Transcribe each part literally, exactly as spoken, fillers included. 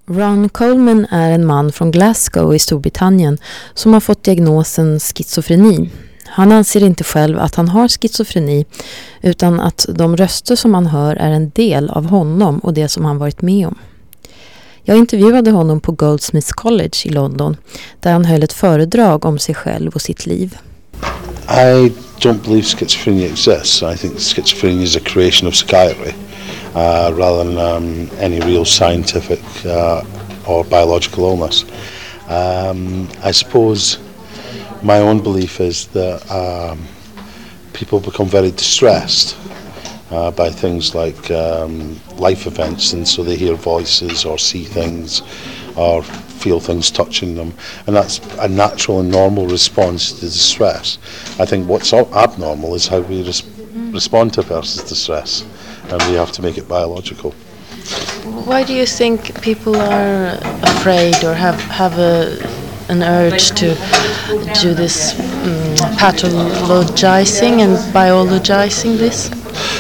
Ron Coleman är en man från Glasgow i Storbritannien som har fått diagnosen schizofreni. Han anser inte själv att han har schizofreni utan att de röster som han hör är en del av honom och det som han varit med om. Jag intervjuade honom på Goldsmiths College i London där han höll ett föredrag om sig själv och sitt liv. I don't believe schizophrenia exists. I think schizophrenia is a creation of psychiatry uh, rather than um, any real scientific uh, or biological illness. Um, I suppose my own belief is that um, people become very distressed uh, by things like um, life events, and so they hear voices or see things or feel things touching them, and that's a natural and normal response to distress. I think what's abnormal is how we res- respond to a person's distress, and we have to make it biological. Why do you think people are afraid or have, have a, an urge to do this um, pathologizing and biologizing this?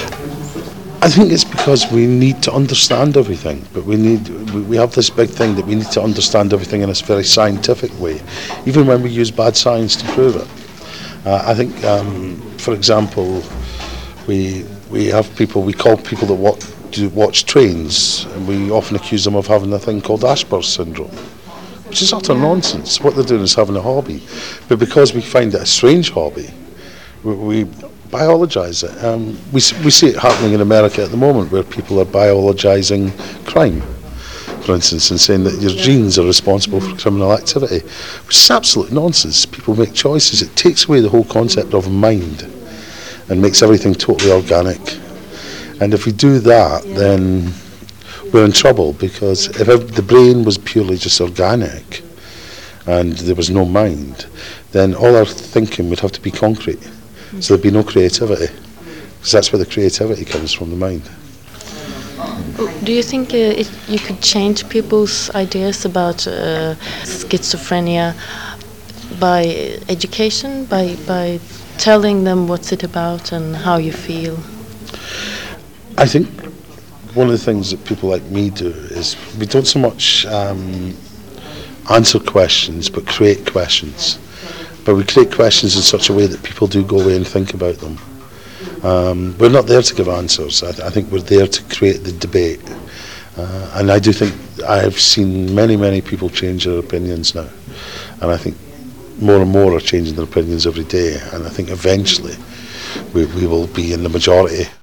I think it's because we need to understand everything, but we need we have this big thing that we need to understand everything in a very scientific way, even when we use bad science to prove it. Uh, I think, um, for example, we we have people we call people that watch, do watch trains, and we often accuse them of having a thing called Asperger's syndrome, which is utter nonsense. What they're doing is having a hobby, but because we find it a strange hobby, we. we biologize it. Um, we we see it happening in America at the moment, where people are biologizing crime, for instance, and saying that your genes are responsible for criminal activity, which is absolute nonsense. People make choices. It takes away the whole concept of mind and makes everything totally organic. And if we do that, then we're in trouble, because if the brain was purely just organic and there was no mind, then all our thinking would have to be concrete. So there'd be no creativity, because that's where the creativity comes from, the mind. Do you think uh, it, you could change people's ideas about uh, schizophrenia by education, by by telling them what's it about and how you feel? I think one of the things that people like me do is we don't so much um, answer questions, but create questions. But we create questions in such a way that people do go away and think about them. Um, we're not there to give answers. I, th- I think we're there to create the debate. Uh, and I do think I have seen many, many people change their opinions now. And I think more and more are changing their opinions every day. And I think eventually we, we will be in the majority.